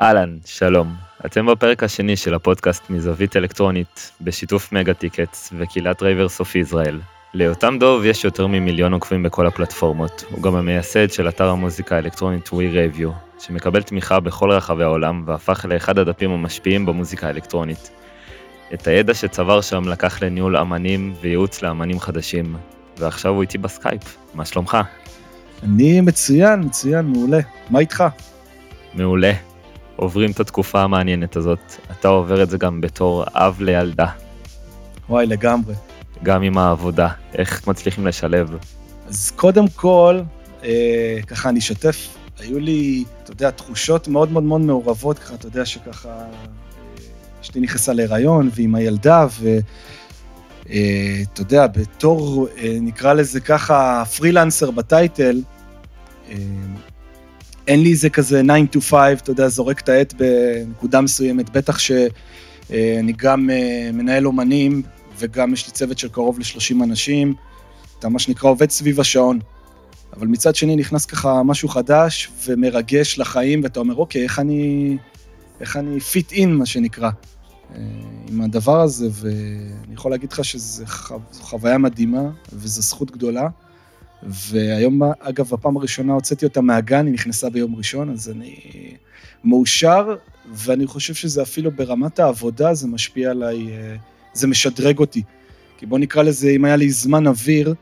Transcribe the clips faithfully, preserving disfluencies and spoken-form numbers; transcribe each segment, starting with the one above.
אהלן, שלום. אתם בפרק השני של הפודקאסט מזווית אלקטרונית, בשיתוף מגה טיקטס וקהילת רייברס אוף ישראל. ליותם דוב יש יותר ממיליון עוקבים בכל הפלטפורמות. הוא גם המייסד של אתר המוזיקה האלקטרונית We Review, שמקבל תמיכה בכל רחבי העולם, והפך לאחד הדפים המשפיעים במוזיקה האלקטרונית. את הידע שצבר שם לקח לניהול אמנים וייעוץ לאמנים חדשים, ועכשיו הוא איתי בסקייפ. מה שלומך? אני מצוין, מצוין, מעולה. מה איתך? מעולה. עוברים את התקופה המעניינת הזאת. אתה עובר את זה גם בתור אב לילדה. וואי, לגמרי. גם עם העבודה. איך מצליחים לשלב? אז קודם כל, אה, ככה אני אשתף, היו לי, אתה יודע, תחושות מאוד מאוד מאוד מעורבות, ככה, אתה יודע שככה, אה, אשתי נכנסה להיריון, ועם הילדה, ו... אה, אתה יודע, בתור, אה, נקרא לזה ככה, פרילנסר בטייטל, אה, אין לי זה כזה nine to five, אתה יודע, זורק את העט בנקודה מסוימת, בטח שאני גם מנהל אומנים, וגם יש לי צוות של קרוב ל-שלושים אנשים, אתה מה שנקרא עובד סביב השעון, אבל מצד שני נכנס ככה משהו חדש ומרגש לחיים, ואתה אומר, אוקיי, איך אני, איך אני fit in, מה שנקרא, עם הדבר הזה, ואני יכול להגיד לך שזו חוויה מדהימה, וזו זכות גדולה, והיום, אגב, הפעם הראשונה הוצאתי אותה מהגן, היא נכנסה ביום ראשון, אז אני מאושר, ואני חושב שזה אפילו ברמת העבודה, זה משפיע עליי, זה משדרג אותי. כי בוא נקרא לזה, אם היה לי זמן אוויר,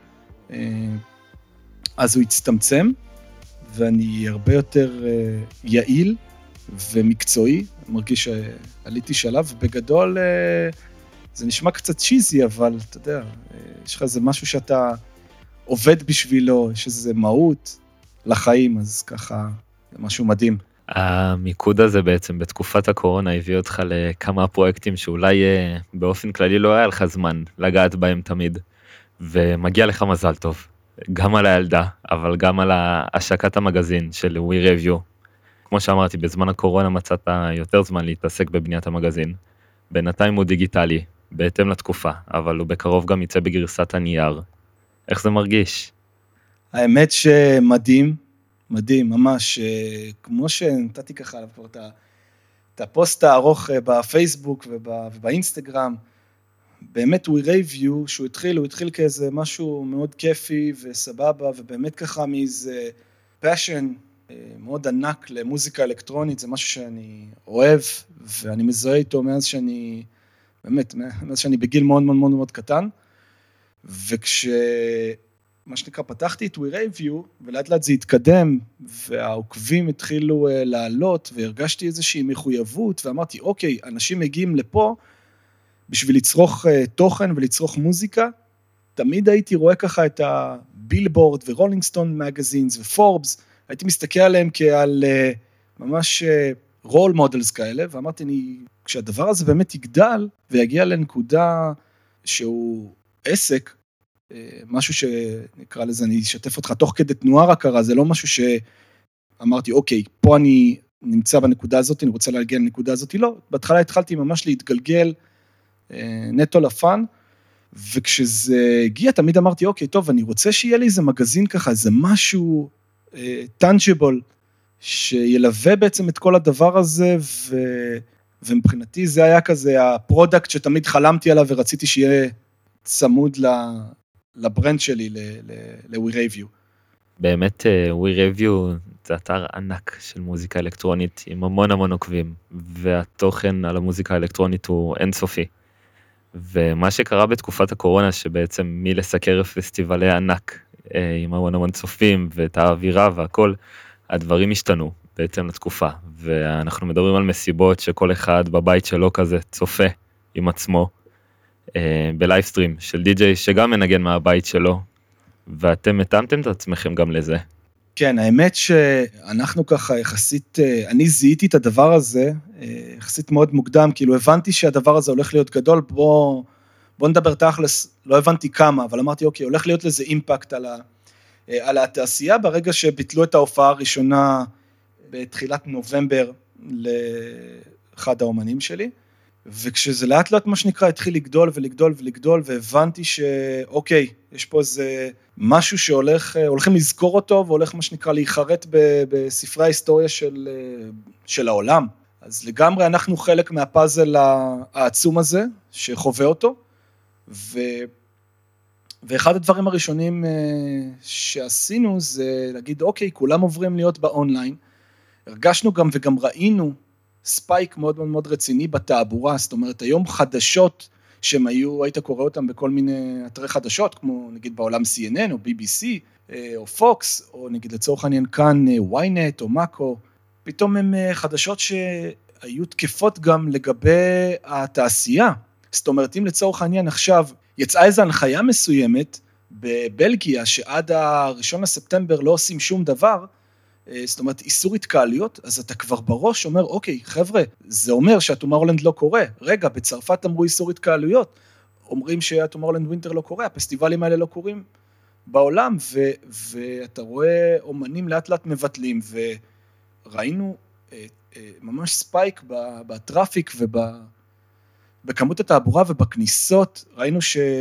אז הוא יצטמצם, ואני הרבה יותר יעיל ומקצועי, מרגיש שעליתי שלב, ובגדול זה נשמע קצת צ'יזי, אבל אתה יודע, יש לך איזה משהו שאתה עובד בשבילו, יש איזו מהות לחיים, אז ככה, זה משהו מדהים. המיקוד הזה בעצם בתקופת הקורונה הביא אותך לכמה פרויקטים שאולי באופן כללי לא היה לך זמן לגעת בהם תמיד, ומגיע לך מזל טוב, גם על הילדה, אבל גם על השקת המגזין של We Review. כמו שאמרתי, בזמן הקורונה מצאת יותר זמן להתעסק בבניית המגזין. בינתיים הוא דיגיטלי, בהתאם לתקופה, אבל הוא בקרוב גם יצא בגרסת הנייר. איך זה מרגיש? האמת שמדהים, מדהים, ממש, כמו שנתתי ככה עליו כבר את הפוסט הארוך בפייסבוק ובאינסטגרם, באמת We Review, שהוא התחיל, הוא התחיל כאיזה משהו מאוד כיפי וסבבה, ובאמת ככה מאיזה passion מאוד ענק למוזיקה אלקטרונית, זה משהו שאני אוהב, ואני מזוהה איתו מאז שאני, באמת, מאז שאני בגיל מאוד מאוד מאוד מאוד קטן, וכש, מה שנקרא, פתחתי את We Review, ולאט לאט זה התקדם, והעוקבים התחילו לעלות, והרגשתי איזושהי מחויבות, ואמרתי, אוקיי, אנשים מגיעים לפה, בשביל לצרוך תוכן ולצרוך מוזיקה, תמיד הייתי רואה ככה את הבילבורד, ורולינג סטון מגזינס, ופורבס, הייתי מסתכל עליהם כעל ממש רול מודלס כאלה, ואמרתי, אני, כשהדבר הזה באמת יגדל, ויגיע לנקודה שהוא עסק, משהו שנקרא לזה, אני אשתף אותך תוך כדי תנועה רק קרה, זה לא משהו שאמרתי, אוקיי, פה אני נמצא בנקודה הזאת, אני רוצה להגיע לנקודה הזאת, לא, בהתחלה התחלתי ממש להתגלגל נטו לפן, וכשזה הגיע, תמיד אמרתי, אוקיי, טוב, אני רוצה שיהיה לי איזה מגזין ככה, איזה משהו טנג'יבול, שילווה בעצם את כל הדבר הזה, ו... ומבחינתי זה היה כזה הפרודקט שתמיד חלמתי עליו, ורציתי שיהיה צמוד לברנד שלי, ל-We Review. באמת, We Review זה אתר ענק של מוזיקה אלקטרונית, עם המון המון עוקבים, והתוכן על המוזיקה האלקטרונית הוא אינסופי. ומה שקרה בתקופת הקורונה, שבעצם מי לסקר פסטיבלי ענק, עם המון המון צופים, ואת האווירה והכל, הדברים השתנו בעצם לתקופה, ואנחנו מדברים על מסיבות שכל אחד בבית שלו כזה צופה עם עצמו, בלייבסטרים של די-ג'יי שגם מנגן מהבית שלו, ואתם מתאמתם את עצמכם גם לזה. כן, האמת שאנחנו ככה יחסית, אני זיהיתי את הדבר הזה, יחסית מאוד מוקדם, כאילו הבנתי שהדבר הזה הולך להיות גדול, בוא, בוא נדבר תכלס, לא הבנתי כמה, אבל אמרתי, אוקיי, הולך להיות לזה אימפקט על, ה, על התעשייה, ברגע שביטלו את ההופעה הראשונה בתחילת נובמבר לאחד האומנים שלי, וכשזה לאט לאט מה שנקרא התחיל לגדול ולגדול ולגדול, והבנתי שאוקיי, יש פה איזה משהו שהולך, הולכים לזכור אותו, והולך מה שנקרא להיחרט בספרי ההיסטוריה של, של העולם. אז לגמרי אנחנו חלק מהפאזל העצום הזה, שחווה אותו, ו... ואחד הדברים הראשונים שעשינו, זה להגיד, אוקיי, כולם עוברים להיות באונליין, הרגשנו גם וגם ראינו ספייק מאוד מאוד מאוד רציני בתעבורה, זאת אומרת, היום חדשות שהם היו, היית קורא אותם בכל מיני אתרי חדשות, כמו נגיד בעולם סי אן אן או בי בי סי או פוקס, או נגיד לצורך העניין כאן וויינט או מאקו, פתאום הם חדשות שהיו תקפות גם לגבי התעשייה. זאת אומרת, אם לצורך העניין עכשיו יצאה איזו הנחיה מסוימת בבלגיה, שעד הראשון לספטמבר לא עושים שום דבר, זאת אומרת, איסור התקהלויות, אז אתה כבר בראש אומר, אוקיי, חבר'ה, זה אומר שהטומורלנד לא קורה. רגע, בצרפת אמרו איסור התקהלויות, אומרים שהטומורלנד ווינטר לא קורה, הפסטיבלים האלה לא קורים בעולם, ו- ואתה רואה אומנים לאט לאט מבטלים, וראינו אה, אה, ממש ספייק בטראפיק ובכמות התעבורה ובכניסות, ראינו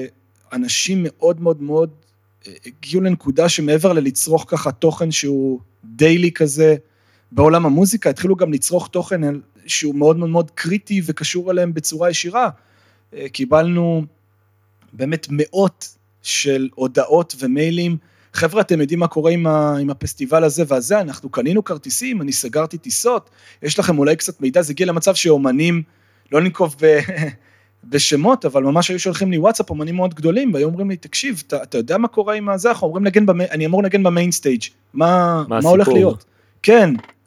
שאנשים מאוד מאוד מאוד הגיעו לנקודה שמעבר ללצרוך ככה תוכן שהוא דיילי כזה בעולם המוזיקה, התחילו גם לצרוך תוכן שהוא מאוד מאוד מאוד קריטי וקשור אליהם בצורה ישירה. קיבלנו באמת מאות של הודעות ומיילים, חבר'ה, אתם יודעים מה קורה עם, ה, עם הפסטיבל הזה והזה, אנחנו קנינו כרטיסים, אני סגרתי טיסות, יש לכם אולי קצת מידע, זה הגיע למצב שאומנים, לא ננקוב ב... בשמות, אבל ממש היו שולחים לי וואטסאפ, אומנים מאוד גדולים, והיו אומרים לי, תקשיב, אתה, אתה יודע מה קורה עם הזה? אנחנו אומרים לגן, במ... אני אמור לגן במיין סטייג', מה, מה, מה הולך להיות? כן,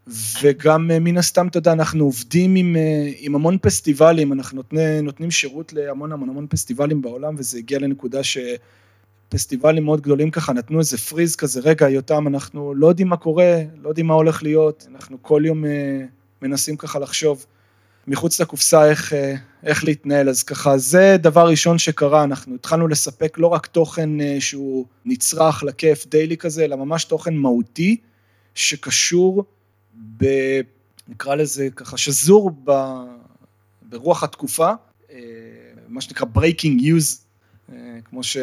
וגם מן הסתם, אתה יודע, אנחנו עובדים עם, עם המון פסטיבלים, אנחנו נותני, נותנים שירות להמון המון המון פסטיבלים בעולם, וזה הגיע לנקודה שפסטיבלים מאוד גדולים ככה, נתנו איזה פריז כזה, רגע, יותם, אנחנו לא יודעים מה קורה, לא יודעים מה הולך להיות, אנחנו כל יום מנסים ככה לחשוב, מחוץ לקופסה איך, איך להתנהל, אז ככה, זה דבר ראשון שקרה, אנחנו התחלנו לספק לא רק תוכן שהוא נצרך לכיף דיילי כזה, אלא ממש תוכן מהותי, שקשור ב... נקרא לזה ככה, שזור ב... ברוח התקופה, מה שנקרא breaking news, כמו ש...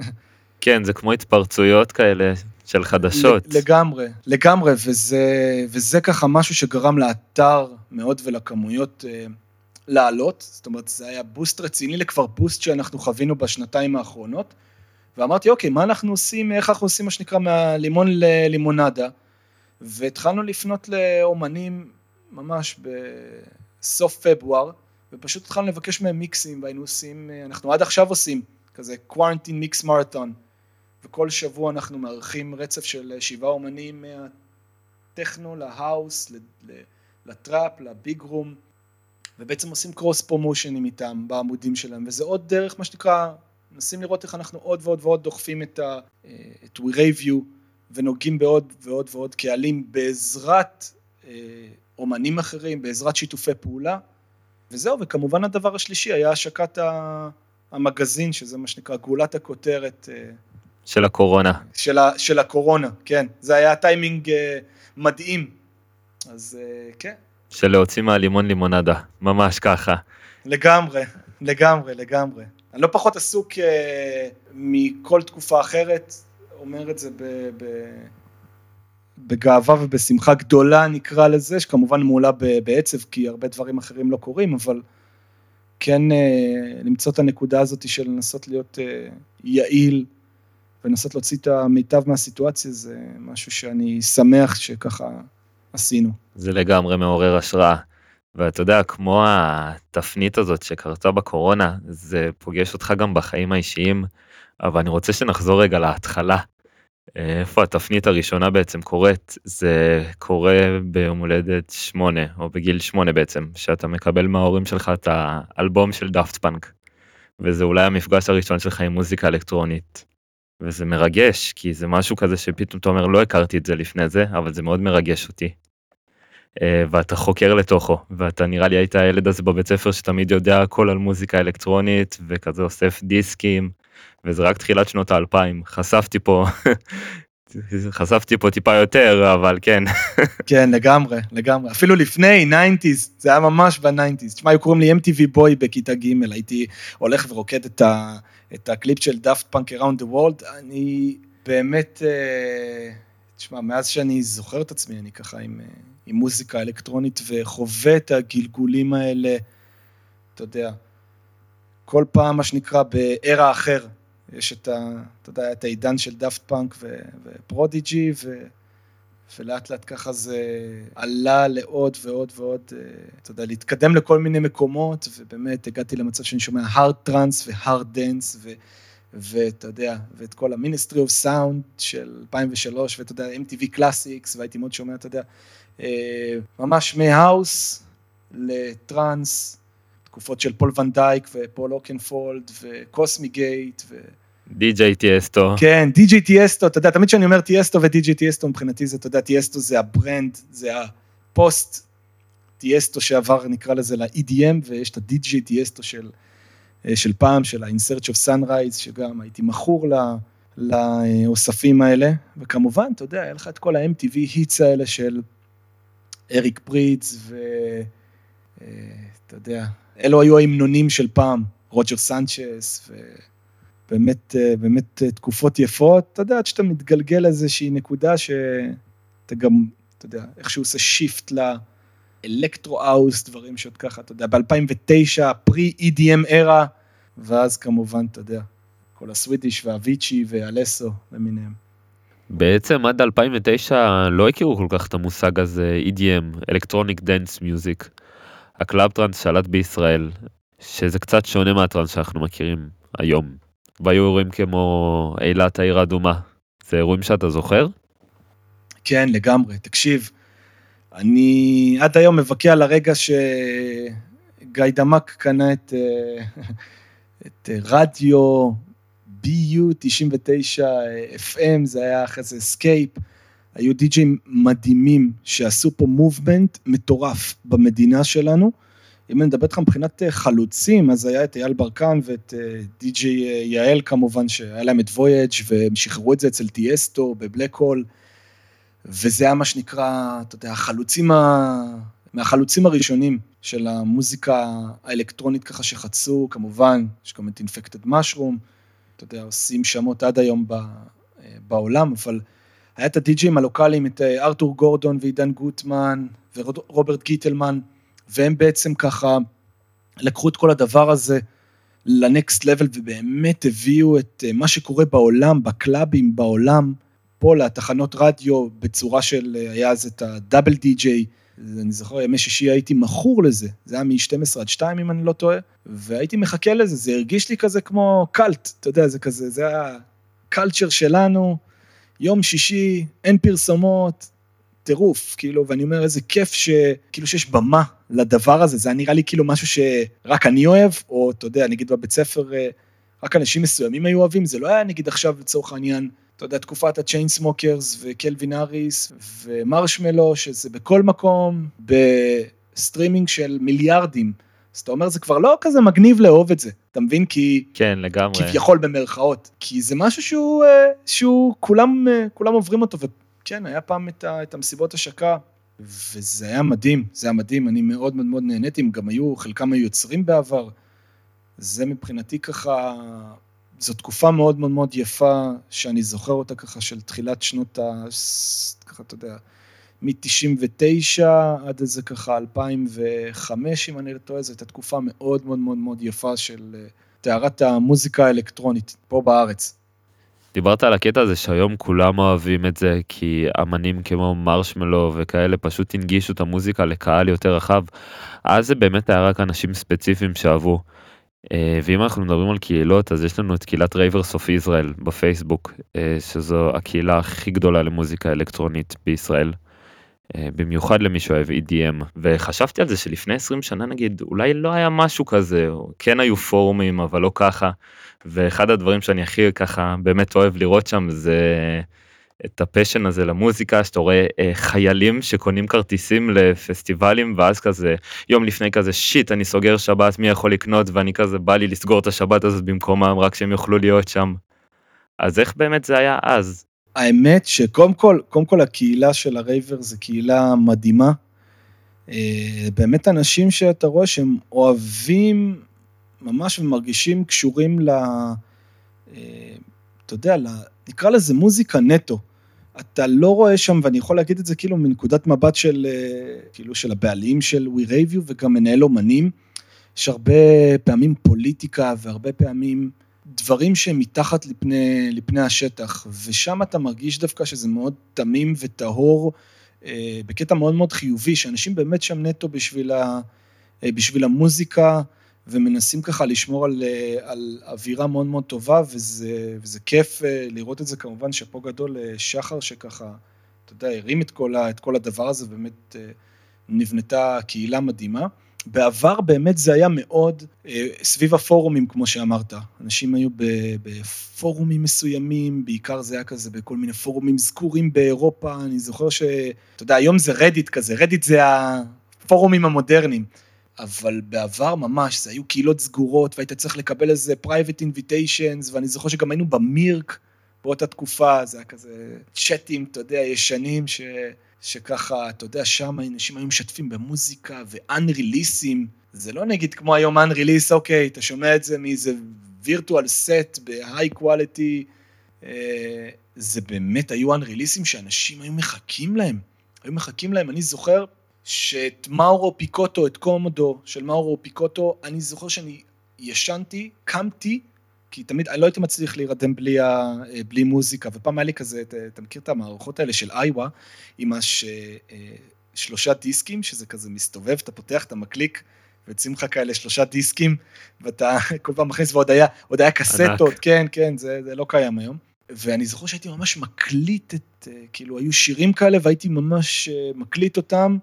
כן, זה כמו התפרצויות כאלה של חדשות. לגמרי, לגמרי, וזה, וזה ככה משהו שגרם לאתר מאוד ולכמויות לעלות, זאת אומרת, זה היה בוסט רציני לכבר בוסט שאנחנו חווינו בשנתיים האחרונות, ואמרתי, אוקיי, מה אנחנו עושים, איך אנחנו עושים מה שנקרא מהלימון ללימונדה, והתחלנו לפנות לאומנים ממש בסוף פברואר, ופשוט התחלנו לבקש מהם מיקסים, והיינו עושים, אנחנו עד עכשיו עושים כזה קוורנטין מיקס מרתון, וכל שבוע אנחנו מארחים רצף של שבעה אומנים מהטכנו להאוס, לטראפ, לביג רום, ובעצם עושים קרוס פרומושנים איתם בעמודים שלהם, וזה עוד דרך מה שנקרא, מנסים לראות איך אנחנו עוד ועוד ועוד דוחפים את ה, את We Review, ונוגעים בעוד ועוד ועוד קהלים בעזרת אומנים אחרים, בעזרת שיתופי פעולה, וזהו, וכמובן הדבר השלישי היה השקת המגזין, שזה מה שנקרא גאולת הכותרת, של הקורונה. של, ה, של הקורונה, כן. זה היה טיימינג uh, מדהים. אז uh, כן. של להוציא מהלימון לימונדה, ממש ככה. לגמרי, לגמרי, לגמרי. אני לא פחות עסוק uh, מכל תקופה אחרת, אומר את זה ב, ב, בגאווה ובשמחה גדולה נקרא לזה, שכמובן מעולה בעצב, כי הרבה דברים אחרים לא קורים, אבל כן uh, למצוא את הנקודה הזאת של לנסות להיות uh, יעיל, ונסות להוציא את המיטב מהסיטואציה, זה משהו שאני שמח שככה עשינו. זה לגמרי מעורר השראה, ואתה יודע, כמו התפנית הזאת שקרתה בקורונה, זה פוגש אותך גם בחיים האישיים, אבל אני רוצה שנחזור רגע להתחלה. איפה התפנית הראשונה בעצם קורית? זה קורה ביום הולדת שמונה, או בגיל שמונה בעצם, שאתה מקבל מההורים שלך את האלבום של דאפט פאנק, וזה אולי המפגש הראשון שלך עם מוזיקה אלקטרונית. וזה מרגש, כי זה משהו כזה שפתאום אתה אומר, לא הכרתי את זה לפני זה, אבל זה מאוד מרגש אותי. ואתה חוקר לתוכו, ואתה נראה לי היית הילד הזה בבית ספר שתמיד יודע הכל על מוזיקה אלקטרונית, וכזה אוסף דיסקים, וזה רק תחילת שנות האלפיים. חשפתי פה, חשפתי פה טיפה יותר, אבל כן. כן, לגמרי, לגמרי. אפילו לפני, תשעים, זה היה ממש ב-תשעים. תשמע, היו קוראים לי אם טי וי בוי בכיתה ג', הייתי הולך ורוקד את ה... את הקליפ של דאפט פאנק Around the World, אני באמת, תשמע, מאז שאני זוכר את עצמי, אני ככה עם, עם מוזיקה אלקטרונית, וחווה את הגלגולים האלה, אתה יודע, כל פעם מה שנקרא בארה אחר, יש את, ה, אתה יודע, את העידן של דאפט פאנק ופרודיג'י, ו, ולאט לאט ככה זה עלה לעוד ועוד ועוד, אתה יודע, להתקדם לכל מיני מקומות, ובאמת הגעתי למצב שאני שומע הארד טרנס והארד דנס, ו... ואתה יודע, ואת כל ה-Ministry of Sound של אלפיים ושלוש, ואתה יודע, אם טי וי Classics, והייתי מאוד שומע, אתה יודע, ממש מהאוס לטרנס, תקופות של פול ון דייק, ופול אוקנפולד, וקוסמי גייט, ו... די-ג'יי טיאסטו. כן, די-ג'יי טיאסטו, אתה יודע, תמיד שאני אומר טיאסטו ודי-ג'יי טיאסטו, מבחינתי זה, אתה יודע, טיאסטו זה הברנד, זה הפוסט טיאסטו שעבר, נקרא לזה, ל-אי די אם, ויש את ה-די-ג'יי טיאסטו של... של פעם, של ה-In Search of Sunrise, שגם הייתי מכור לאוספים האלה, וכמובן, אתה יודע, היה לך את כל ה-אם טי וי היטס האלה של אריק פריץ, ואתה יודע, אלו היו ההמנונים של פעם, רוג'ר סנצ'ס, ובאמת, באמת תקופות יפות, אתה יודע, עד שאתה מתגלגל איזושהי נקודה, שאתה גם, אתה יודע, איכשהו עושה שיפט ל... אלקטרו-האוס, דברים שעוד ככה, אתה יודע, ב-אלפיים ותשע, פרי-אי די אם era, ואז כמובן, אתה יודע, כל הסווידיש והוויצ'י והלסו למיניהם. בעצם עד אלפיים ותשע לא הכירו כל כך את המושג הזה, אי די אם, Electronic Dance Music. הקלאב טרנס שלט בישראל, שזה קצת שונה מהטרנס שאנחנו מכירים היום. והיו אירועים כמו אילת העיר האדומה. זה אירועים שאתה זוכר? כן, לגמרי. תקשיב, אני עד היום מבקע על הרגע שגיא דמק קנה את, את רדיו בי יו תשעים ותשע אף אם, זה היה אחרי זה סקייפ, היו די-ג'ים מדהימים שעשו פה מובמנט מטורף במדינה שלנו. אם אני מדבר איתך מבחינת חלוצים, אז היה את אייל ברקן ואת די-ג'יי יעל כמובן, שהיה להם את וויאג' והם שחררו את זה אצל טיאסטו בבלק הול, וזה היה מה שנקרא, אתה יודע, החלוצים, ה... מהחלוצים הראשונים של המוזיקה האלקטרונית ככה שחצו, כמובן, יש גם את Infected Mushroom, אתה יודע, עושים שמות עד היום ב... בעולם, אבל היה את הדי-ג'ים הלוקליים, את ארתור גורדון ועידן גוטמן ורוברט גיטלמן, והם בעצם ככה לקחו את כל הדבר הזה לנקסט לבל, ובאמת הביאו את מה שקורה בעולם, בקלאבים בעולם, פה לתחנות רדיו בצורה של, היה אז את הדאבל די-ג'יי, אני זוכר, ימי שישי הייתי מכור לזה, זה היה מ-שתים עשרה עד שתיים אם אני לא טועה, והייתי מחכה לזה, זה הרגיש לי כזה כמו קלט, אתה יודע, זה כזה, זה היה קלצ'ר שלנו, יום שישי, אין פרסומות, טירוף, כאילו, ואני אומר, איזה כיף ש, כאילו שיש במה לדבר הזה, זה היה נראה לי כאילו משהו שרק אני אוהב, או אתה יודע, נגיד בבית ספר, רק אנשים מסוימים היו אוהבים, זה לא היה נגיד עכשיו לצורך העניין, אתה יודע, תקופת הצ'יינסמוקרס וקלווין האריס ומרשמלו, שזה בכל מקום, בסטרימינג של מיליארדים. אז אתה אומר, זה כבר לא כזה מגניב לאהוב את זה. אתה מבין? כי... כן, לגמרי. כביכול במרכאות. כי זה משהו שהוא, שהוא כולם, כולם עוברים אותו. וכן, היה פעם את, את המסיבות השקה, וזה היה מדהים. זה היה מדהים. אני מאוד מאוד מאוד נהניתי. גם היו, חלקם היו יוצרים בעבר. זה מבחינתי ככה... זו תקופה מאוד מאוד מאוד יפה, שאני זוכר אותה ככה של תחילת שנות ה... ככה, אתה יודע, מ-תשעים ותשע עד איזה ככה אלפיים וחמש, אם אני לא טועה, זו הייתה תקופה מאוד מאוד מאוד מאוד יפה של תארת המוזיקה האלקטרונית, פה בארץ. דיברת על הקטע הזה שהיום כולם אוהבים את זה, כי אמנים כמו מרשמלו וכאלה פשוט הנגישו את המוזיקה לקהל יותר רחב, אז זה באמת היה רק אנשים ספציפיים שאהבו. ואם אנחנו מדברים על קהילות, אז יש לנו את קהילת רייברס אוף ישראל בפייסבוק, שזו הקהילה הכי גדולה למוזיקה אלקטרונית בישראל, במיוחד למי שאוהב אי די אם, וחשבתי על זה שלפני עשרים שנה נגיד, אולי לא היה משהו כזה, כן היו פורומים, אבל לא ככה, ואחד הדברים שאני הכי ככה באמת אוהב לראות שם, זה את הפשן הזה למוזיקה, שאתה רואה חיילים שקונים כרטיסים לפסטיבלים, ואז כזה, יום לפני כזה, שיט, אני סוגר שבת, מי יכול לקנות, ואני כזה, בא לי לסגור את השבת הזאת במקומם, רק שהם יוכלו להיות שם. אז איך באמת זה היה אז? האמת שקודם כל, קודם כל הקהילה של הרייבר זה קהילה מדהימה, באמת אנשים שאתה רואה שהם אוהבים ממש ומרגישים קשורים ל... אתה יודע, נקרא לזה מוזיקה נטו, אתה לא רואה שם, ואני יכול להגיד את זה כאילו מנקודת מבט של, כאילו של הבעלים של We Review, וגם מנהל אומנים, יש הרבה פעמים פוליטיקה, והרבה פעמים דברים שהם מתחת לפני, לפני השטח, ושם אתה מרגיש דווקא שזה מאוד תמים וטהור, בקטע מאוד מאוד חיובי, שאנשים באמת שם נטו בשביל, ה, בשביל המוזיקה, ומנסים ככה לשמור על, על אווירה מאוד מאוד טובה, וזה, וזה כיף לראות את זה, כמובן שפה גדול שחר שככה, אתה יודע, הרים את כל, את כל הדבר הזה, באמת נבנתה קהילה מדהימה. בעבר באמת זה היה מאוד סביב הפורומים, כמו שאמרת. אנשים היו בפורומים מסוימים, בעיקר זה היה כזה בכל מיני פורומים זכורים באירופה, אני זוכר ש, אתה יודע, היום זה רדיט כזה, רדיט זה הפורומים המודרניים. אבל בעבר ממש, זה היו קהילות סגורות, והיית צריך לקבל איזה private invitations, ואני זוכר שגם היינו במירק, באותה תקופה, זה היה כזה צ'אטים, אתה יודע, ישנים, ש, שככה, אתה יודע, שם אנשים היו משתפים במוזיקה, ו-unreleaseים, זה לא נגיד כמו היום unrelease, אוקיי, אתה שומע את זה מאיזה virtual set, ב-high quality, זה באמת היו unreleaseים, שאנשים היו מחכים להם, היו מחכים להם, אני זוכר, שאת מאורו פיקוטו, את קומודו של מאורו פיקוטו, אני זוכר שאני ישנתי, קמתי, כי תמיד, אני לא הייתי מצליח להירדם בלי, בלי מוזיקה, ופעם היה לי כזה, אתה מכיר את המערכות האלה של איווה, עם הש, שלושה דיסקים, שזה כזה מסתובב, אתה פותח, אתה מקליק, ויוצאים לך כאלה שלושה דיסקים, ואתה כל פעם מכניס, ועוד היה, עוד היה קסטות, כן, כן, זה, זה לא קיים היום. ואני זוכר שהייתי ממש מקליט את, כאילו, היו שירים כאלה, והייתי ממש מקליט אותם,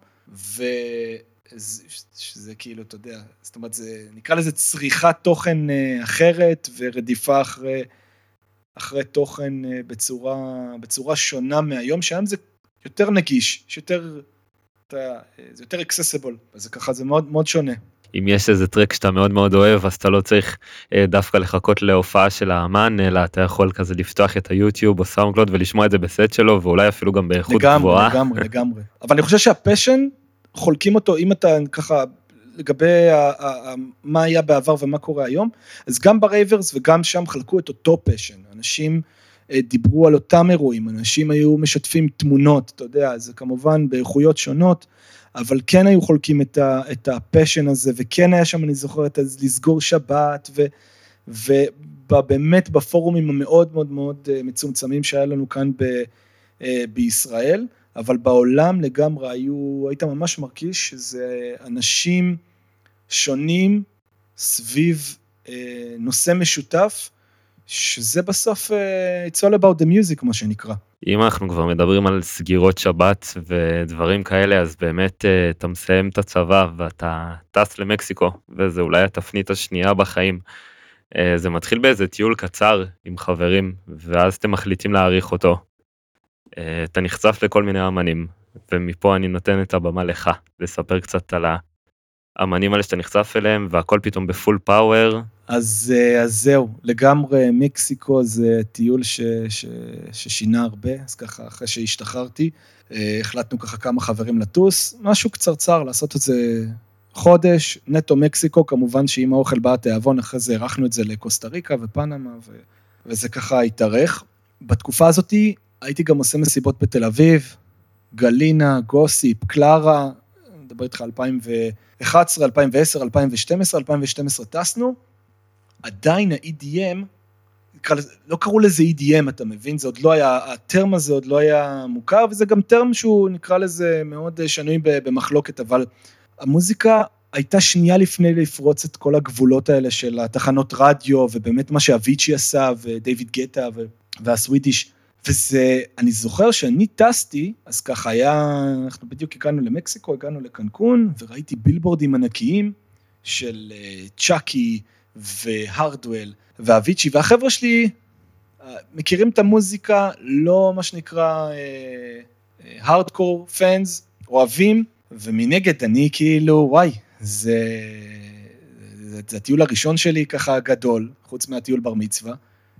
ושזה כאילו, אתה יודע, זאת אומרת, זה, נקרא לזה צריכת תוכן אחרת, ורדיפה אחרי, אחרי תוכן בצורה, בצורה שונה מהיום, שהיום זה יותר נגיש, שיותר, אתה, זה יותר accessible, אז זה ככה, זה מאוד, מאוד שונה. אם יש איזה טרק שאתה מאוד מאוד אוהב, אז אתה לא צריך דווקא לחכות להופעה של האמן, אלא אתה יכול כזה לפתוח את היוטיוב או סאונדקלאוד ולשמוע את זה בסט שלו, ואולי אפילו גם באיכות גבוהה. לגמרי, לגמרי. אבל אני חושב שהפשן, חולקים אותו, אם אתה ככה, לגבי ה, ה, ה, מה היה בעבר ומה קורה היום, אז גם ברייברס וגם שם חלקו את אותו פשן, אנשים דיברו על אותם אירועים, אנשים היו משתפים תמונות, אתה יודע, זה כמובן באיכויות שונות, אבל כן היו חולקים את, ה, את הפשן הזה, וכן היה שם, אני זוכרת, אז לסגור שבת, ו, ובאמת בפורומים המאוד מאוד מאוד מצומצמים שהיה לנו כאן ב, בישראל, אבל בעולם לגמרי היו, היית ממש מרגיש שזה אנשים שונים סביב אה, נושא משותף, שזה בסוף uh, it's all about the music, כמו שנקרא. אם אנחנו כבר מדברים על סגירות שבת ודברים כאלה, אז באמת uh, אתה מסיים את הצבא ואתה טס למקסיקו, וזה אולי התפנית השנייה בחיים. Uh, זה מתחיל באיזה טיול קצר עם חברים, ואז אתם מחליטים להעריך אותו. Uh, אתה נחשף לכל מיני אמנים, ומפה אני נותן את הבמה לך, לספר קצת על האמנים האלה שאתה נחשף אליהם, והכל פתאום בפול פאוור. אז, אז זהו, לגמרי מקסיקו זה טיול ש, ש, ששינה הרבה, אז ככה אחרי שהשתחררתי, החלטנו ככה כמה חברים לטוס, משהו קצרצר, לעשות את זה חודש, נטו מקסיקו, כמובן שאם האוכל בא תיאבון, אחרי זה ערכנו את זה לקוסטה ריקה ופנמה, ו, וזה ככה התארך. בתקופה הזאת הייתי גם עושה מסיבות בתל אביב, גלינה, גוסיפ, קלרה, מדבר איתך אלפיים ואחת עשרה, אלפיים ועשר, אלפיים ושתים עשרה, אלפיים ושתים עשרה טסנו, עדיין ה-E D M, לא קראו לזה E D M, אתה מבין? זה עוד לא היה, הטרם הזה עוד לא היה מוכר, וזה גם טרם שהוא נקרא לזה מאוד שנוי במחלוקת, אבל המוזיקה הייתה שנייה לפני לפרוץ את כל הגבולות האלה של התחנות רדיו, ובאמת מה שאביצ'י עשה, ודייוויד גטה, והסווידיש, וזה, אני זוכר שאני טסתי, אז ככה היה, אנחנו בדיוק הגענו למקסיקו, הגענו לקנקון, וראיתי בילבורדים ענקיים של צ'אקי, והרדוול, והאביצ'י, והחבר'ה שלי מכירים את המוזיקה, לא מה שנקרא הארדקור פאנס, אוהבים, ומנגד אני כאילו, וואי, זה, זה, זה הטיול הראשון שלי ככה גדול, חוץ מהטיול בר מצווה,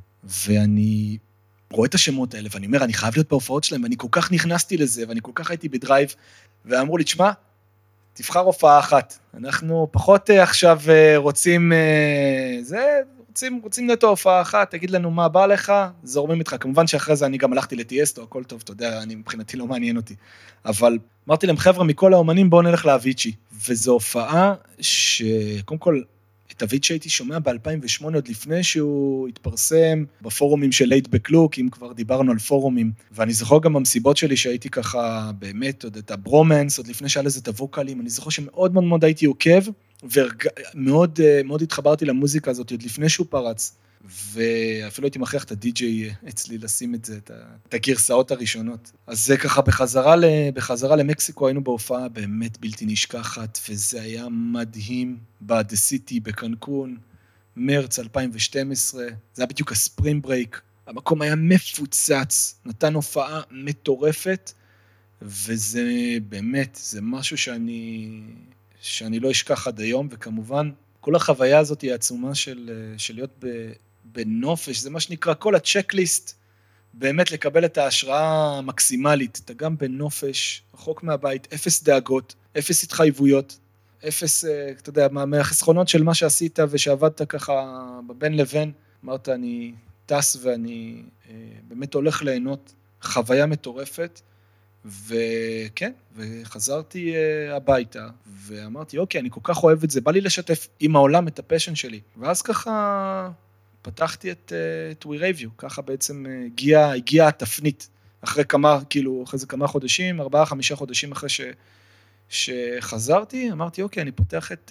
ואני רואה את השמות האלה, ואני אומר, אני חייב להיות בהופעות שלהם, ואני כל כך נכנסתי לזה, ואני כל כך הייתי בדרייב, ואמרו לי, תשמע, תבחר הופעה אחת, אנחנו פחות עכשיו רוצים, זה, רוצים, רוצים נטו הופעה אחת, תגיד לנו מה בא לך, זורמים איתך. כמובן שאחרי זה אני גם הלכתי לטיאסטו, הכל טוב, אתה יודע, אני מבחינתי לא מעניין אותי. אבל אמרתי להם, חבר'ה, מכל האומנים, בואו נלך לאביצ'י. וזו הופעה שקודם כל, את אביצ'י הייתי שומע ב-אלפיים ושמונה, עוד לפני שהוא התפרסם בפורומים של לייט בקלוק, אם כבר דיברנו על פורומים. ואני זוכר גם במסיבות שלי שהייתי ככה, באמת, עוד את הברומנס, עוד לפני שהיה לזה את הווקלים, אני זוכר שמאוד מאוד מאוד הייתי עוקב, ומאוד מאוד התחברתי למוזיקה הזאת, עוד לפני שהוא פרץ, ואפילו הייתי מכריח את הדי-ג'יי אצלי לשים את זה, את הגרסאות הראשונות. אז זה ככה, בחזרה, בחזרה למקסיקו היינו בהופעה באמת בלתי נשכחת, וזה היה מדהים, ב-The City בקנקון, מרץ אלפיים ושתים עשרה, זה היה בדיוק הספרינג ברייק, המקום היה מפוצץ, נתן הופעה מטורפת, וזה באמת, זה משהו שאני... שאני לא אשכח עד היום, וכמובן, כל החוויה הזאת היא עצומה של, של להיות בנופש, זה מה שנקרא, כל הצ'קליסט, באמת לקבל את ההשראה המקסימלית, אתה גם בנופש, רחוק מהבית, אפס דאגות, אפס התחייבויות, אפס, אתה יודע, מהחסכונות של מה שעשית ושעבדת ככה בבין לבין, אמרת, אני טס ואני באמת הולך ליהנות, חוויה מטורפת, וכן, וחזרתי הביתה, ואמרתי, אוקיי, אני כל כך אוהב את זה, בא לי לשתף עם העולם את הפשן שלי, ואז ככה פתחתי את, את We Review, ככה בעצם הגיעה, הגיעה התפנית, אחרי כמה, כאילו, אחרי זה כמה חודשים, ארבעה, חמישה חודשים אחרי ש, שחזרתי, אמרתי, אוקיי, אני פותח את,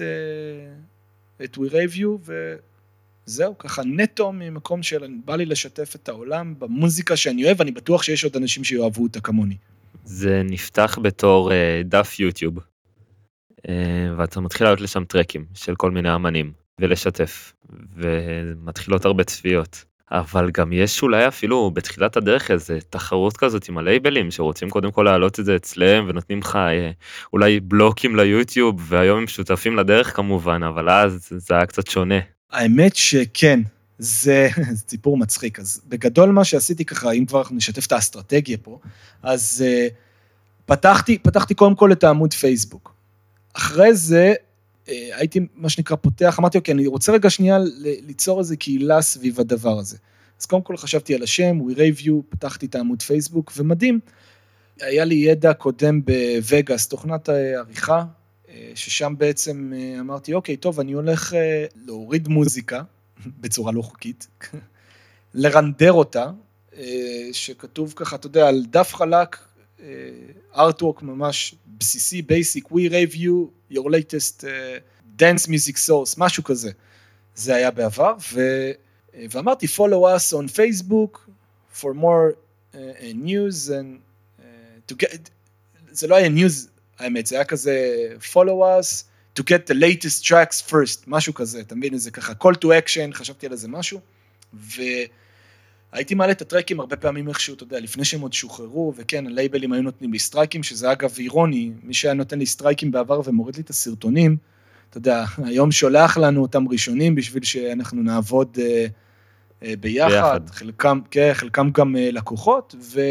את We Review, וזהו, ככה נטו ממקום של, בא לי לשתף את העולם במוזיקה שאני אוהב, אני בטוח שיש עוד אנשים שיאהבו אותה כמוני. זה נפתח בתור uh, דף יוטיוב, uh, ואתה מתחיל לעלות לשם טרקים של כל מיני אמנים, ולשתף, ומתחילות הרבה צפיות. אבל גם יש אולי אפילו בתחילת הדרך איזו תחרות כזאת עם הלייבלים, שרוצים קודם כל להעלות את זה אצלם, ונותנים לך uh, אולי בלוקים ליוטיוב, והיום הם שותפים לדרך כמובן, אבל אז זה היה קצת שונה. האמת שכן. זה, זה ציפור מצחיק, אז בגדול מה שעשיתי ככה, אם כבר נשתף את האסטרטגיה פה, אז uh, פתחתי, פתחתי קודם כל את העמוד פייסבוק. אחרי זה, uh, הייתי מה שנקרא פותח, אמרתי, אוקיי, אני רוצה רגע שנייה ליצור איזו קהילה סביב הדבר הזה. אז קודם כל חשבתי על השם, We Review, פתחתי את העמוד פייסבוק, ומדהים, היה לי ידע קודם בווגאס, תוכנת העריכה, ששם בעצם אמרתי, אוקיי, טוב, אני הולך להוריד מוזיקה, בצורה לא חוקית, לרנדר אותה, שכתוב ככה, אתה יודע, על דף חלק, artwork ממש בסיסי, basic, we review your latest dance music source, משהו כזה. זה היה בעבר, ו... ואמרתי, follow us on Facebook for more uh, news, and uh, to get, זה לא היה news, האמת, זה היה כזה, follow us, to get the latest tracks first, משהו כזה, אתה מבין, זה ככה, call to action, חשבתי על איזה משהו, והייתי מעלה את הטרקים הרבה פעמים איכשהו, אתה יודע, לפני שהם עוד שוחררו, וכן, הלייבלים היו נותנים לי סטרייקים, שזה אגב אירוני, מי שהיה נותן לי סטרייקים בעבר ומוריד לי את הסרטונים, אתה יודע, היום שולח לנו אותם ראשונים, בשביל שאנחנו נעבוד אה, אה, ביחד, ביחד. חלקם, כן, חלקם גם אה, לקוחות,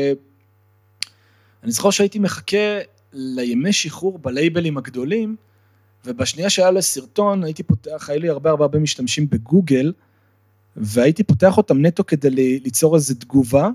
ואני זוכר שהייתי מחכה לימי שחרור בלייבלים הגדולים, ובשנייה שהיה לסרטון, הייתי פותח, היה לי הרבה הרבה הרבה משתמשים בגוגל, והייתי פותח אותם נטו כדי ליצור איזו תגובה,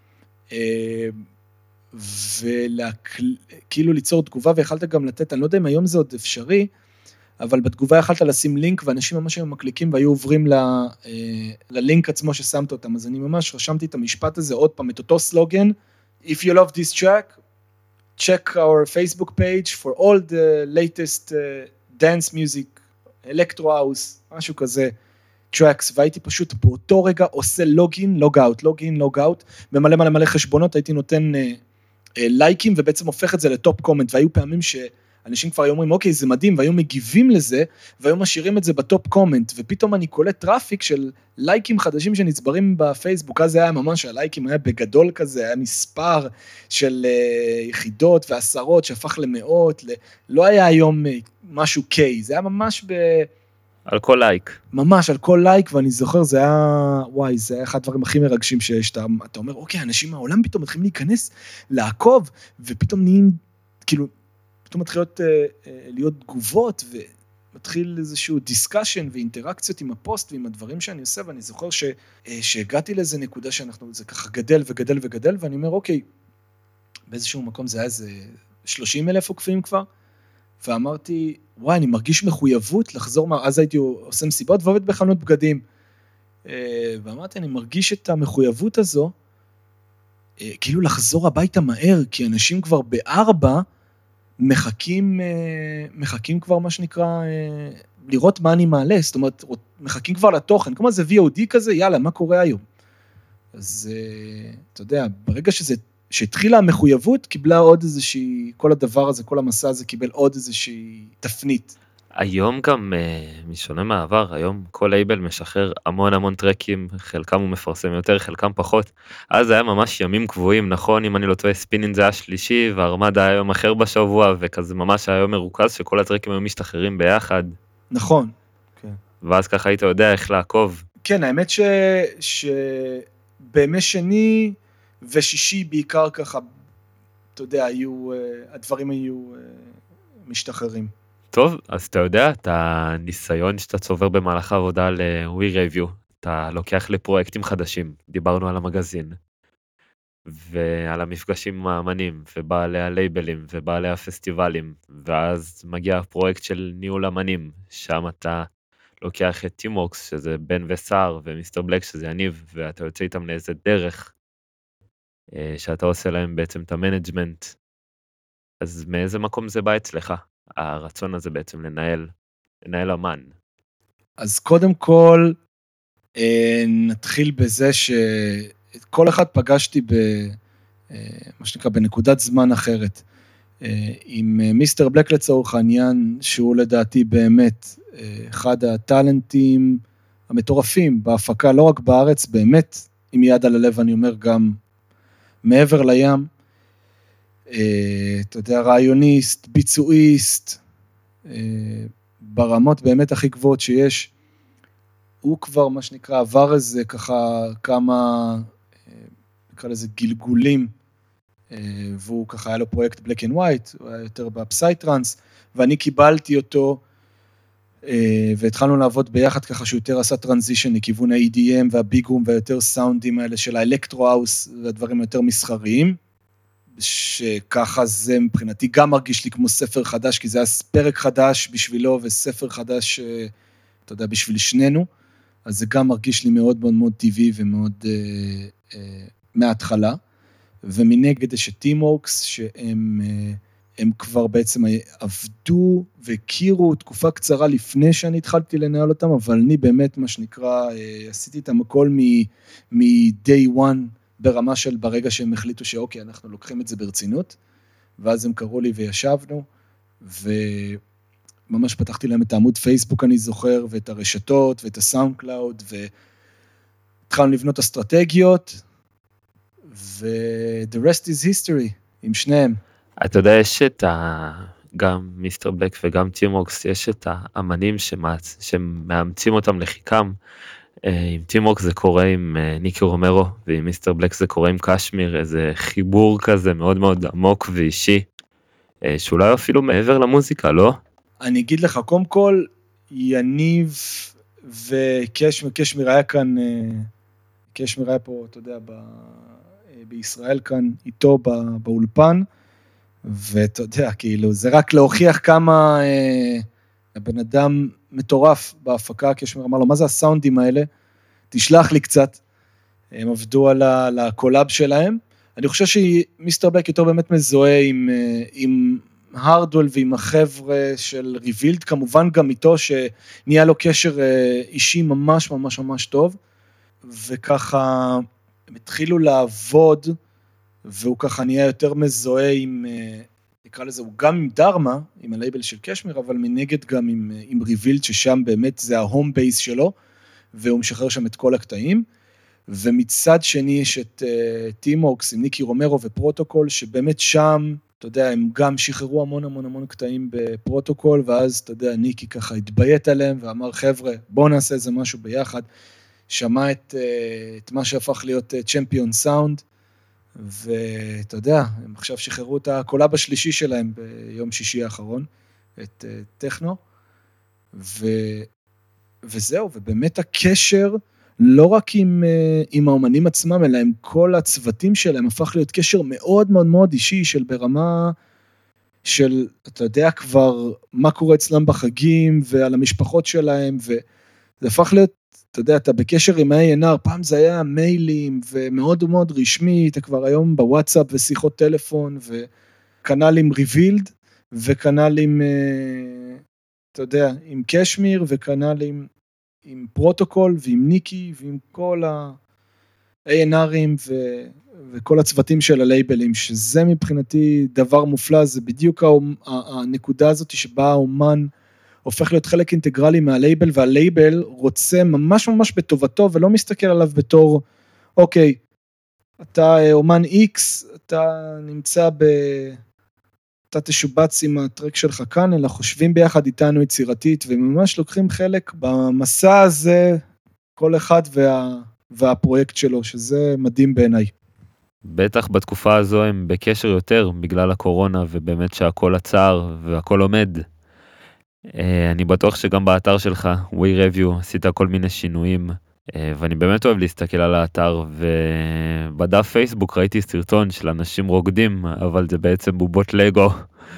וכאילו ליצור תגובה, והחלת גם לתת, אני לא יודע אם היום זה עוד אפשרי, אבל בתגובה החלת לשים לינק, ואנשים ממש היו מקליקים, והיו עוברים ל, ללינק עצמו ששמת אותם, אז אני ממש רשמתי את המשפט הזה, עוד פעם, את אותו סלוגן, If you love this track, check our Facebook page for all the latest uh, dance music, electro house, משהו כזה, tracks, והייתי פשוט באותו רגע עושה לוגין, לוג אאוט, לוגין, לוג אאוט, במלא מלא מלא חשבונות, הייתי נותן uh, uh, לייקים, ובעצם הופך את זה לטופ קומנט, והיו פעמים שאנשים כבר היו אומרים, אוקיי, זה מדהים, והיו מגיבים לזה, והיו משאירים את זה בטופ קומנט, ופתאום אני קולט טראפיק של לייקים חדשים שנצברים בפייסבוק, אז זה היה ממש, הלייקים היה בגדול כזה, היה מספר של uh, יחידות ועשרות, שהפך למאות, ל... לא היה היום uh, משהו קיי, זה היה ממש ב... על כל לייק. ממש, על כל לייק, ואני זוכר, זה היה, וואי, זה היה אחד הדברים הכי מרגשים שיש, אתה, אתה אומר, אוקיי, אנשים מהעולם פתאום מתחילים להיכנס, לעקוב, ופתאום נהיים, כאילו, פתאום מתחילות uh, uh, להיות תגובות, ו... מתחיל איזשהו דיסקשן ואינטראקציות עם הפוסט ועם הדברים שאני עושה, ואני זוכר ש, שהגעתי לאיזה נקודה שאנחנו, זה ככה גדל וגדל וגדל, ואני אומר, אוקיי, באיזשהו מקום זה היה איזה שלושים אלף עוקבים כבר, ואמרתי, וואי, אני מרגיש מחויבות לחזור, מה, אז הייתי עושה מסיבות ועובד בחנות בגדים, ואמרתי, אני מרגיש את המחויבות הזו, כאילו לחזור הביתה מהר, כי אנשים כבר בארבע, מחכים, מחכים כבר מה שנקרא, לראות מה אני מעלה, זאת אומרת, מחכים כבר לתוכן, כמו זה וי או די כזה, יאללה, מה קורה היום? אז אתה יודע, ברגע שזה, שהתחילה המחויבות, קיבלה עוד איזושהי, כל הדבר הזה, כל המסע הזה קיבל עוד איזושהי תפנית. היום גם, משונה מעבר, היום כל לייבל משחרר המון המון טרקים, חלקם הוא מפרסם יותר, חלקם פחות. אז היה ממש ימים קבועים, נכון, אם אני לא טועה, ספינין זה היה שלישי, והארמדה היה יום אחר בשבוע, וכזה ממש היה יום מרוכז, שכל הטרקים היו משתחררים ביחד. נכון. כן. ואז ככה היית יודע איך לעקוב. כן, האמת ש... שבימי שני ושישי בעיקר ככה, אתה יודע, היו, הדברים היו משתחררים. טוב, אז אתה יודע, את הניסיון שאתה צובר במהלך העבודה ל-We Review, אתה לוקח לפרויקטים חדשים, דיברנו על המגזין, ועל המפגשים עם האמנים, ובעלי הלייבלים, ובעלי הפסטיבלים, ואז מגיע הפרויקט של ניהול אמנים, שם אתה לוקח את טימורקס, שזה בן וסער, ומיסטר בלק, שזה יניב, ואתה יוצא איתם לאיזה דרך, שאתה עושה להם בעצם את המנג'מנט. אז מאיזה מקום זה בא אצלך? הרצון הזה בעצם לנהל, לנהל אמן. אז קודם כל, נתחיל בזה שכל אחד פגשתי ב, מה שנקרא, בנקודת זמן אחרת. עם מיסטר בלק לצורך העניין, שהוא לדעתי באמת אחד הטלנטים המטורפים בהפקה, לא רק בארץ, באמת, עם יד על הלב אני אומר גם מעבר לים, אתה יודע, רעיוניסט, ביצועיסט, ברמות באמת הכי גבוהות שיש, הוא כבר מה שנקרא עבר איזה ככה כמה, נקרא לזה גלגולים, והוא ככה היה לו פרויקט בלק אנד ווייט, הוא היה יותר בפסייטרנס, ואני קיבלתי אותו, והתחלנו לעבוד ביחד ככה שהוא יותר עשה טרנזישן לכיוון ה-אי די אם והביג רום והיותר סאונדים האלה של האלקטרו-האוס והדברים היותר מסחריים, שככה זה מבחינתי גם מרגיש לי כמו ספר חדש, כי זה היה פרק חדש בשבילו וספר חדש, אתה יודע, בשביל שנינו, אז זה גם מרגיש לי מאוד מאוד מאוד טבעי ומאוד אה, אה, מההתחלה, ומנגד יש טימורקס שהם אה, הם כבר בעצם עבדו והכירו תקופה קצרה לפני שאני התחלתי לנהל אותם, אבל אני באמת מה שנקרא, אה, עשיתי איתם הכל מ-day one, ברמה של ברגע שהם החליטו שאוקיי, אנחנו לוקחים את זה ברצינות, ואז הם קראו לי וישבנו, וממש פתחתי להם את העמוד פייסבוק אני זוכר, ואת הרשתות, ואת הסאונד קלאוד, והתחלנו לבנות אסטרטגיות, ו-the rest is history, עם שניהם. אתה יודע, יש את ה... גם מיסטר בלק וגם טימורקס, יש את האמנים שמאמצ... שמאמצים אותם לחיקם, עם טימורקס זה קורה עם ניקי רומרו, ועם מיסטר בלק זה קורה עם קשמיר, איזה חיבור כזה מאוד מאוד עמוק ואישי, שאולי אפילו מעבר למוזיקה, לא? אני אגיד לך, קודם כל, יניב וקשמיר, קשמיר היה כאן, קשמיר היה פה, אתה יודע, ב, בישראל כאן, איתו בא, באולפן, ואתה יודע, כאילו, זה רק להוכיח כמה אה, הבן אדם מטורף בהפקה, קשמיר אמר לו, מה זה הסאונדים האלה? תשלח לי קצת. הם עבדו על, ה, על הקולאב שלהם. אני חושב שמיסטר בלק יותר באמת מזוהה עם, עם הרדוול ועם החבר'ה של ריבילד, כמובן גם איתו שנהיה לו קשר אישי ממש ממש ממש טוב, וככה הם התחילו לעבוד, והוא ככה נהיה יותר מזוהה עם, נקרא לזה, הוא גם עם דרמה, עם הלייבל של קשמיר, אבל מנגד גם עם, עם ריבילד, ששם באמת זה ההום בייס שלו, והוא משחרר שם את כל הקטעים, ומצד שני יש את uh, טימורקס עם ניקי רומרו ופרוטוקול, שבאמת שם, אתה יודע, הם גם שחררו המון המון המון קטעים בפרוטוקול, ואז, אתה יודע, ניקי ככה התביית עליהם, ואמר, חבר'ה, בואו נעשה איזה משהו ביחד, שמע את, uh, את מה שהפך להיות צ'מפיון uh, סאונד, ואתה יודע, הם עכשיו שחררו את הקולאב השלישי שלהם ביום שישי האחרון, את uh, טכנו, ו, וזהו, ובאמת הקשר, לא רק עם, עם האומנים עצמם, אלא עם כל הצוותים שלהם, הפך להיות קשר מאוד מאוד מאוד אישי, של ברמה של, אתה יודע כבר מה קורה אצלם בחגים, ועל המשפחות שלהם, וזה הפך להיות, אתה יודע, אתה בקשר עם ה-איי אן אר, פעם זה היה מיילים, ומאוד מאוד רשמי, אתה כבר היום בוואטסאפ, ושיחות טלפון, וקנלים ריבילד, וקנלים, אתה יודע, עם קשמיר, וקנלים עם פרוטוקול, ועם ניקי, ועם כל ה-איי אן ארים, ו... וכל הצוותים של הלייבלים, שזה מבחינתי דבר מופלא, זה בדיוק הנקודה הזאת שבה האומן הופך להיות חלק אינטגרלי מהלייבל, והלייבל רוצה ממש ממש בטובתו, ולא מסתכל עליו בתור, אוקיי, אתה אומן X, אתה נמצא ב... אתה תשובץ עם הטרק שלך כאן, אלא חושבים ביחד איתנו יצירתית, וממש לוקחים חלק במסע הזה, כל אחד וה... והפרויקט שלו, שזה מדהים בעיניי. בטח בתקופה הזו הם בקשר יותר בגלל הקורונה, ובאמת שהכל עצר והכל עומד. אני בטוח שגם באתר שלך, We Review, עשית כל מיני שינויים, ואני באמת אוהב להסתכל על האתר, ובדף פייסבוק ראיתי סרטון של אנשים רוקדים, אבל זה בעצם בובות לגו.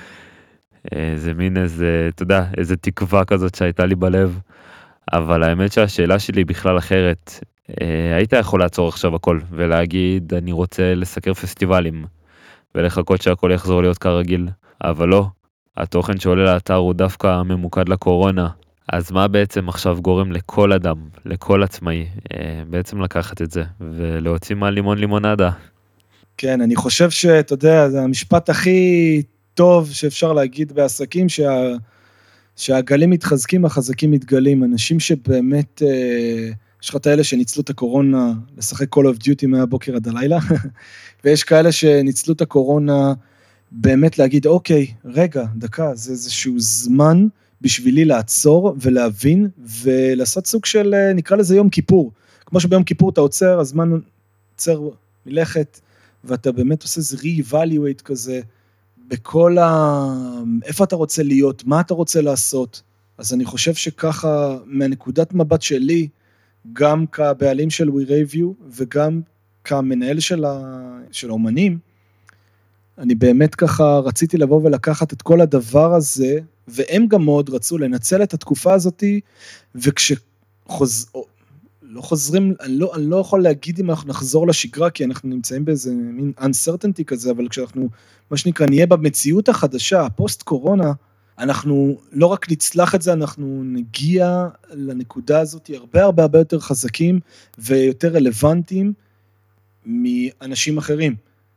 זה מין איזה, אתה יודע, איזה תקווה כזאת שהייתה לי בלב. אבל האמת שהשאלה שלי בכלל אחרת, היית יכול לעצור עכשיו הכל ולהגיד אני רוצה לסקר פסטיבלים ולחכות שהכל יחזור להיות כרגיל, אבל לא, התוכן שעולה לאתר הוא דווקא ממוקד לקורונה, אז מה בעצם עכשיו גורם לכל אדם, לכל עצמאי, בעצם לקחת את זה ולהוציא מהלימון לימונדה? כן, אני חושב שאתה יודע, זה המשפט הכי טוב שאפשר להגיד בעסקים, שה... שהגלים מתחזקים, החזקים מתגלים, אנשים שבאמת... יש לך את האלה שניצלו את הקורונה לשחק Call of Duty מהבוקר עד הלילה, ויש כאלה שניצלו את הקורונה באמת להגיד, אוקיי, רגע, דקה, זה איזשהו זמן בשבילי לעצור ולהבין, ולעשות סוג של, נקרא לזה יום כיפור. כמו שביום כיפור אתה עוצר, הזמן עוצר מלכת, ואתה באמת עושה איזה re-evaluate כזה, בכל ה... איפה אתה רוצה להיות, מה אתה רוצה לעשות. אז אני חושב שככה, מהנקודת מבט שלי, גם כבעלים של We Review, וגם כמנהל של, ה... של האומנים, אני באמת ככה רציתי לבוא ולקחת את כל הדבר הזה, והם גם מאוד רצו לנצל את התקופה הזאת, וכשחוז... לא חוזרים, אני לא, אני לא יכול להגיד אם אנחנו נחזור לשגרה, כי אנחנו נמצאים באיזה מין uncertainty כזה, אבל כשאנחנו, מה שנקרא, נהיה במציאות החדשה, הפוסט קורונה, אנחנו לא רק נצלח את זה, אנחנו נגיע לנקודה הזאת הרבה הרבה הרבה יותר חזקים, ויותר רלוונטיים מאנשים אחרים.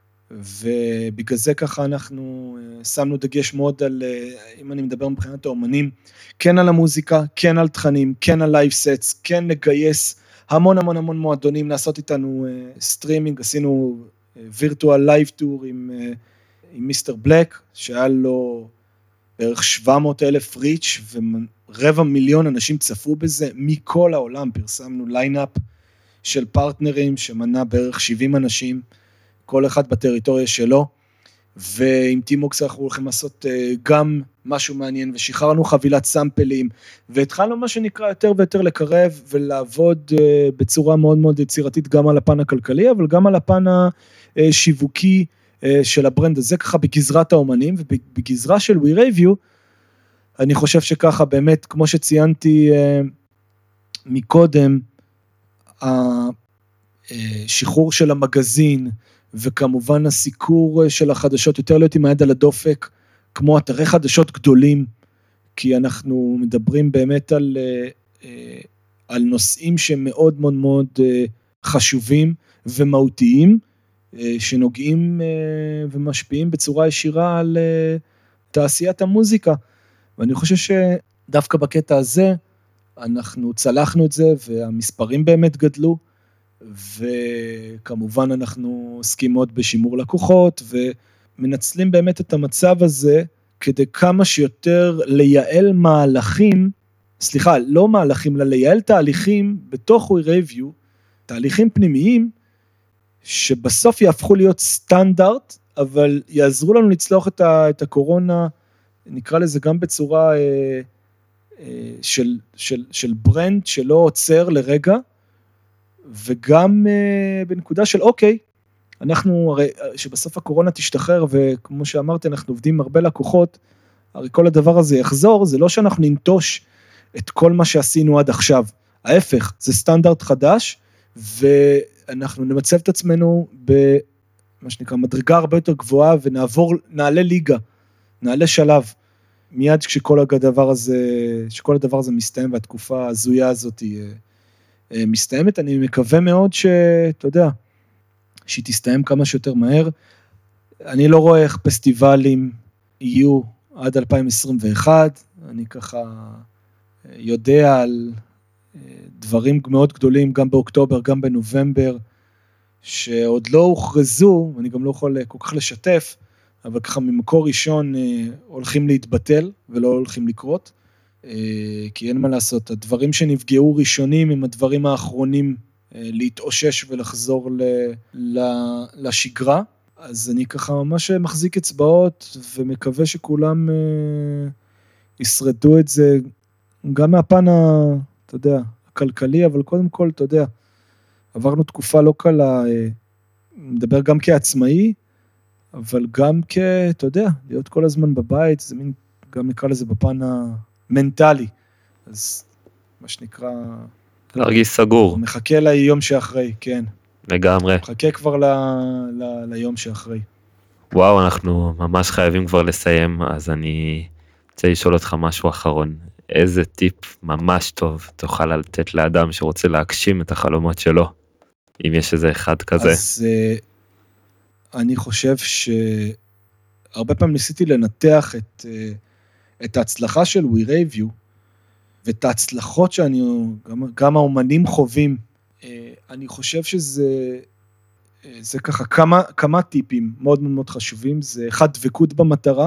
ובגלל זה ככה אנחנו שמנו דגש מאוד על, אם אני מדבר מבחינת האומנים, כן על המוזיקה, כן על תכנים, כן על לייב סטס, כן לגייס המון המון המון מועדונים, לעשות איתנו סטרימינג, עשינו וירטואל לייב טור עם, עם מיסטר בלק, שהיה לו בערך שבע מאות אלף ריץ' ורבע מיליון אנשים צפו בזה, מכל העולם פרסמנו ליינאפ של פרטנרים, שמנה בערך שבעים אנשים, כל אחד בטריטוריה שלו, ועם טימוקס אנחנו הולכים לעשות גם משהו מעניין, ושחררנו חבילת סמפלים, והתחלנו מה שנקרא יותר ויותר לקרב, ולעבוד בצורה מאוד מאוד יצירתית, גם על הפן הכלכלי, אבל גם על הפן השיווקי של הברנד הזה, ככה בגזרת האומנים, ובגזרה של We Review, אני חושב שככה באמת, כמו שציינתי מקודם, השחרור של המגזין, וכמובן הסיקור של החדשות, יותר להיות עם היד על הדופק, כמו אתרי חדשות גדולים, כי אנחנו מדברים באמת על, על נושאים שמאוד מאוד מאוד חשובים ומהותיים, שנוגעים ומשפיעים בצורה ישירה על תעשיית המוזיקה. ואני חושב שדווקא בקטע הזה, אנחנו צלחנו את זה, והמספרים באמת גדלו, וכמובן אנחנו עוסקים מאוד בשימור לקוחות, ומנצלים באמת את המצב הזה, כדי כמה שיותר לייעל מהלכים, סליחה, לא מהלכים, אלא לייעל תהליכים בתוך We Review, תהליכים פנימיים, שבסוף יהפכו להיות סטנדרט, אבל יעזרו לנו לצלוח את, ה, את הקורונה, נקרא לזה גם בצורה אה, של, של, של ברנד שלא עוצר לרגע, וגם בנקודה של אוקיי, אנחנו, הרי שבסוף הקורונה תשתחרר, וכמו שאמרתי, אנחנו עובדים הרבה לקוחות, הרי כל הדבר הזה יחזור, זה לא שאנחנו ננטוש את כל מה שעשינו עד עכשיו, ההפך, זה סטנדרט חדש, ואנחנו נמצב את עצמנו במה שנקרא מדרגה הרבה יותר גבוהה, ונעבור, נעלה ליגה, נעלה שלב, מיד כשכל הדבר הזה, שכל הדבר הזה מסתיים, והתקופה הזויה הזאת היא מסתיימת, אני מקווה מאוד שאתה יודע, שהיא תסתיים כמה שיותר מהר, אני לא רואה איך פסטיבלים יהיו עד אלפיים עשרים ואחת, אני ככה יודע על דברים מאוד גדולים, גם באוקטובר, גם בנובמבר, שעוד לא הוכרזו, אני גם לא יכול כל כך לשתף, אבל ככה ממקור ראשון הולכים להתבטל, ולא הולכים לקרות, כי אין מה לעשות, הדברים שנפגעו ראשונים, הם הדברים האחרונים להתאושש ולחזור לשגרה, אז אני ככה ממש מחזיק אצבעות, ומקווה שכולם ישרדו את זה, גם מהפן, אתה יודע, הכלכלי, אבל קודם כל, אתה יודע, עברנו תקופה לא קלה, מדבר גם כעצמאי, אבל גם כ, אתה יודע, להיות כל הזמן בבית, זה מין, גם נקרא לזה בפן המנטלי, אז מה שנקרא, להרגיש סגור. מחכה ליום שאחרי, כן. לגמרי. מחכה כבר ל, ל, ליום שאחרי. וואו, אנחנו ממש חייבים כבר לסיים, אז אני רוצה לשאול אותך משהו אחרון. איזה טיפ ממש טוב תוכל לתת לאדם שרוצה להגשים את החלומות שלו, אם יש איזה אחד כזה? אז אני חושב שהרבה פעמים ניסיתי לנתח את, את ההצלחה של We Review, ואת ההצלחות שאני, גם, גם האומנים חווים, אני חושב שזה, זה ככה כמה, כמה טיפים מאוד מאוד חשובים, זה אחד, דבקות במטרה,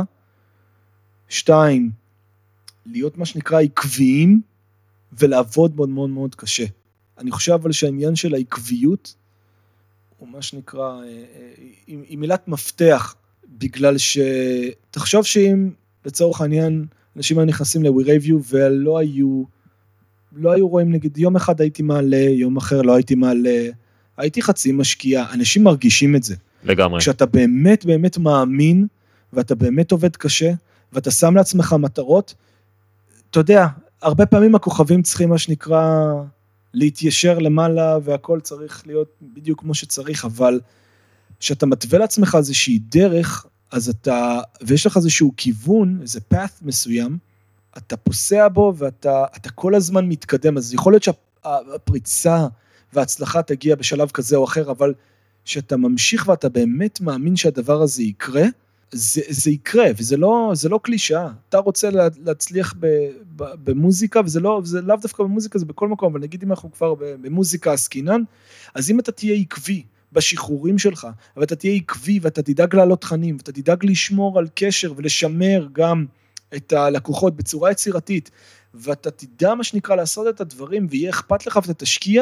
שתיים, להיות מה שנקרא עקביים, ולעבוד מאוד מאוד מאוד קשה. אני חושב אבל שהעניין של העקביות, הוא מה שנקרא, היא, היא מילת מפתח, בגלל שתחשוב שאם לצורך העניין, אנשים היו נכנסים ל-We Review, ולא היו, לא היו רואים נגיד, יום אחד הייתי מעלה, יום אחר לא הייתי מעלה, הייתי חצי משקיע, אנשים מרגישים את זה. לגמרי. כשאתה באמת באמת מאמין, ואתה באמת עובד קשה, ואתה שם לעצמך מטרות, אתה יודע, הרבה פעמים הכוכבים צריכים מה שנקרא, להתיישר למעלה, והכל צריך להיות בדיוק כמו שצריך, אבל כשאתה מתווה לעצמך איזושהי דרך, אז אתה, ויש לך איזשהו כיוון, איזה path מסוים, אתה פוסע בו, ואתה אתה כל הזמן מתקדם, אז יכול להיות שהפריצה וההצלחה תגיע בשלב כזה או אחר, אבל שאתה ממשיך ואתה באמת מאמין שהדבר הזה יקרה, זה, זה יקרה, וזה לא, זה לא קלישאה. אתה רוצה להצליח ב, ב, במוזיקה, וזה לא, זה לאו דווקא במוזיקה, זה בכל מקום, אבל נגיד אם אנחנו כבר במוזיקה עסקינן, אז אם אתה תהיה עקבי בשחרורים שלך, ואתה תהיה עקבי, ואתה תדאג לעלות תכנים, ואתה תדאג לשמור על קשר, ולשמר גם את הלקוחות בצורה יצירתית, ואתה תדע מה שנקרא לעשות את הדברים, ויהיה אכפת לך ואתה תשקיע,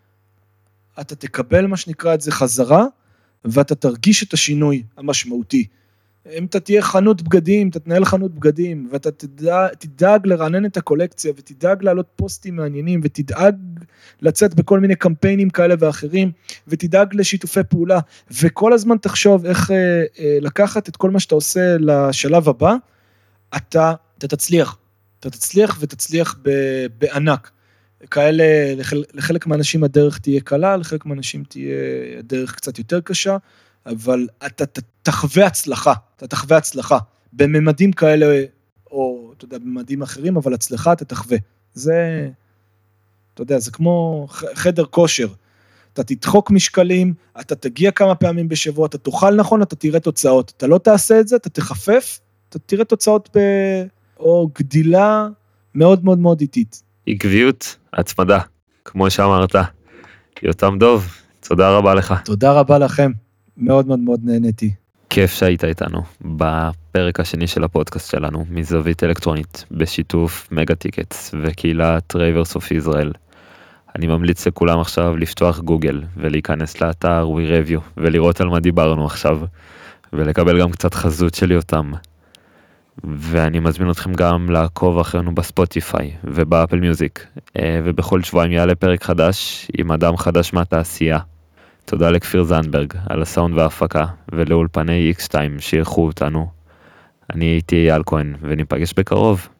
אתה תקבל מה שנקרא את זה חזרה, ואתה תרגיש את השינוי המשמעותי. אם אתה תהיה חנות בגדים, אתה תנהל חנות בגדים, ואתה תדאג, תדאג לרענן את הקולקציה, ותדאג לעלות פוסטים מעניינים, ותדאג לצאת בכל מיני קמפיינים כאלה ואחרים, ותדאג לשיתופי פעולה, וכל הזמן תחשוב איך אה, אה, לקחת את כל מה שאתה עושה לשלב הבא, אתה, אתה תצליח, אתה תצליח ותצליח ב, בענק. כאלה, לחל, לחלק מהאנשים הדרך תהיה קלה, לחלק מהאנשים תהיה הדרך קצת יותר קשה, אבל אתה תחווה הצלחה, אתה תחווה הצלחה, בממדים כאלה, או אתה יודע, בממדים אחרים, אבל הצלחה אתה תחווה. זה, אתה יודע, זה כמו חדר כושר, אתה תדחוק משקלים, אתה תגיע כמה פעמים בשבוע, אתה תאכל נכון, אתה תראה תוצאות, אתה לא תעשה את זה, אתה תחפף, אתה תראה תוצאות ב... או גדילה מאוד מאוד מאוד איטית. עקביות, הצמדה, כמו שאמרת. יותם דוב, תודה רבה לך. תודה רבה לכם, מאוד מאוד מאוד נהניתי. כיף שהיית איתנו בפרק השני של הפודקאסט שלנו, מזווית אלקטרונית, בשיתוף מגה טיקטס וקהילת רייברס אוף ישראל. אני ממליץ לכולם עכשיו לפתוח גוגל ולהיכנס לאתר We Review ולראות על מה דיברנו עכשיו, ולקבל גם קצת חזות של יותם. ואני מזמין אתכם גם לעקוב אחרינו בספוטיפיי ובאפל מיוזיק, ובכל שבועיים יעלה פרק חדש עם אדם חדש מהתעשייה. תודה לכפיר זנדברג על הסאונד וההפקה, ולאולפני איקס שתיים שאירחו אותנו. אני הייתי אייל כהן, וניפגש בקרוב.